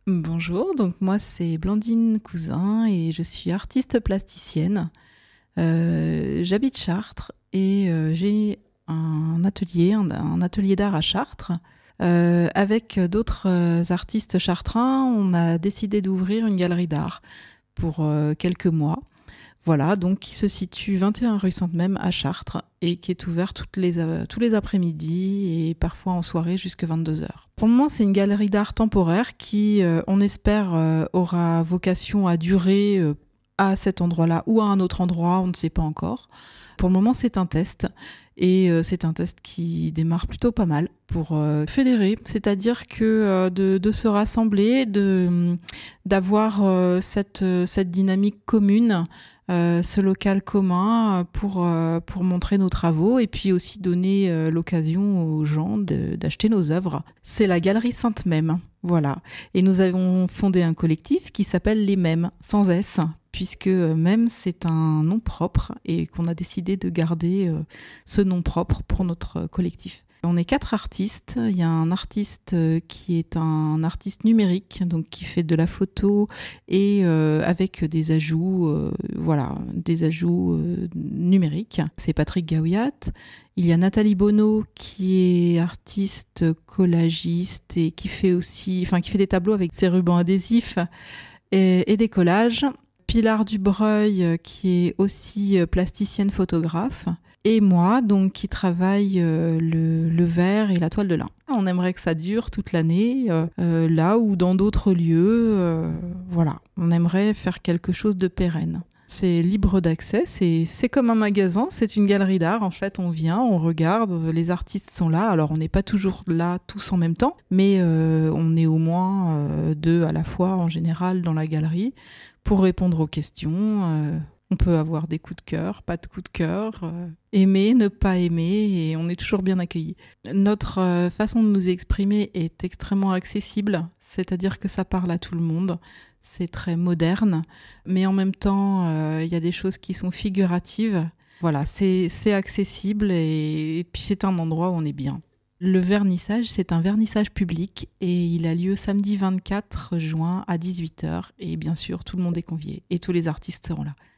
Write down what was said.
Bonjour, donc moi c'est Blandine Cousin et je suis artiste plasticienne. J'habite Chartres et j'ai un atelier d'art à Chartres. Avec d'autres artistes chartrains, on a décidé d'ouvrir une galerie d'art pour quelques mois. Voilà, donc qui se situe 21 rue Sainte-Même à Chartres et qui est ouvert tous les après-midi et parfois en soirée jusqu'à 22 heures. Pour le moment, c'est une galerie d'art temporaire qui, on espère, aura vocation à durer à cet endroit-là ou à un autre endroit, on ne sait pas encore. Pour le moment, c'est un test et c'est un test qui démarre plutôt pas mal pour fédérer, c'est-à-dire que de se rassembler, d'avoir cette dynamique commune, ce local commun pour montrer nos travaux et puis aussi donner l'occasion aux gens d'acheter nos œuvres. C'est la Galerie Sainte-Mème, voilà. Et nous avons fondé un collectif qui s'appelle Les Mêmes, sans S, puisque Même c'est un nom propre et qu'on a décidé de garder ce nom propre pour notre collectif. On est 4 artistes. Il y a un artiste qui est un artiste numérique, donc qui fait de la photo et avec des ajouts, des ajouts numériques. C'est Patrick Gaouiat. Il y a Nathalie Bonneau qui est artiste collagiste et qui fait des tableaux avec ses rubans adhésifs et des collages. Pilar Dubreuil qui est aussi plasticienne photographe. Et moi, donc, qui travaille le verre et la toile de lin. On aimerait que ça dure toute l'année, là ou dans d'autres lieux. Voilà, on aimerait faire quelque chose de pérenne. C'est libre d'accès, c'est comme un magasin, c'est une galerie d'art. En fait, on vient, on regarde, les artistes sont là. Alors, on n'est pas toujours là tous en même temps, mais on est au moins deux à la fois en général dans la galerie pour répondre aux questions. On peut avoir des coups de cœur, pas de coups de cœur, aimer, ne pas aimer, et on est toujours bien accueillis. Notre façon de nous exprimer est extrêmement accessible, c'est-à-dire que ça parle à tout le monde. C'est très moderne, mais en même temps, y a des choses qui sont figuratives. Voilà, c'est accessible et puis c'est un endroit où on est bien. Le vernissage, c'est un vernissage public et il a lieu samedi 24 juin à 18 heures. Et bien sûr, tout le monde est convié et tous les artistes seront là.